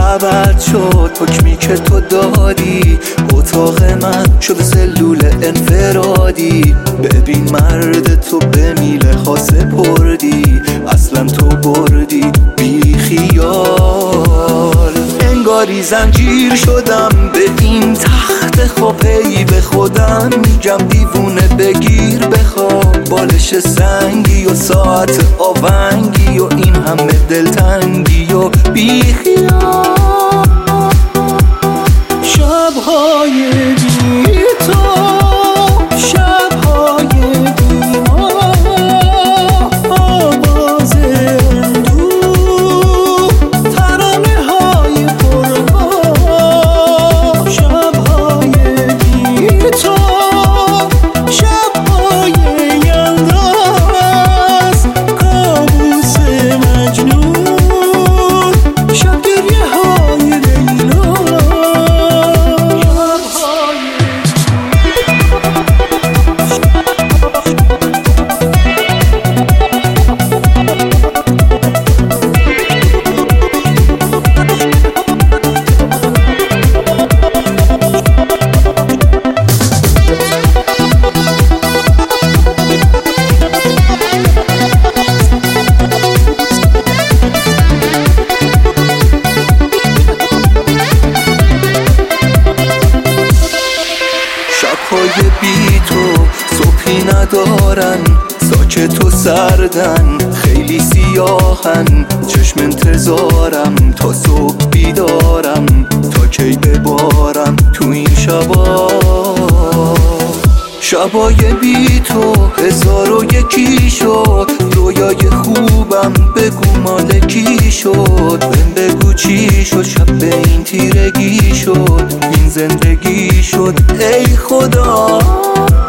عوض شد حکمی که تو دادی، اتاق من شد سلول انفرادی. ببین مرد تو به میله خاصه پردی، اصلا تو بردی بی خیال. انگاری زنجیر شدم به این تخت خواب، هی به خودم میگم دیوونه بگیر بخواب. بالش سنگی و ساعت آونگی و این همه دلتنگی و بی خیال. شب‌های بی تو، شب‌های بی ما، آواز اندوه، ترانه‌های پرها. شب‌های بی تو، شب‌های یلداز، کابوس مجنون، شب گریه‌های لیلا. شب‌های بی تو صبحی ندارن، ساکت و سردن، خیلی سیاهن. چشم انتظارم تا صبح بیدارم، تا کی ببارم تو این شبا. شبای بی تو 1001 شد، رویای خوبم بگو مال کی شد. بهم بگو چی شد، شب به این تیرگی شد، این زندگی شد ای خدا.